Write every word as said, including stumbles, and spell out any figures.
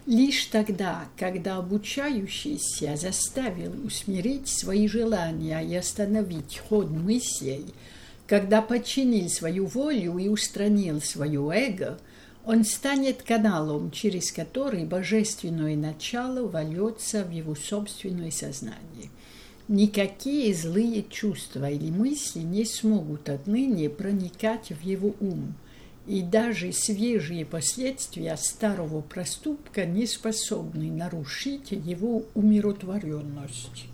Лишь тогда, когда обучающийся заставил усмирить свои желания и остановить ход мыслей, когда подчинил свою волю и устранил свое эго, он станет каналом, через который божественное начало вольется в его собственное сознание. Никакие злые чувства или мысли не смогут отныне проникать в его ум, и даже свежие последствия старого проступка не способны нарушить его умиротворенность.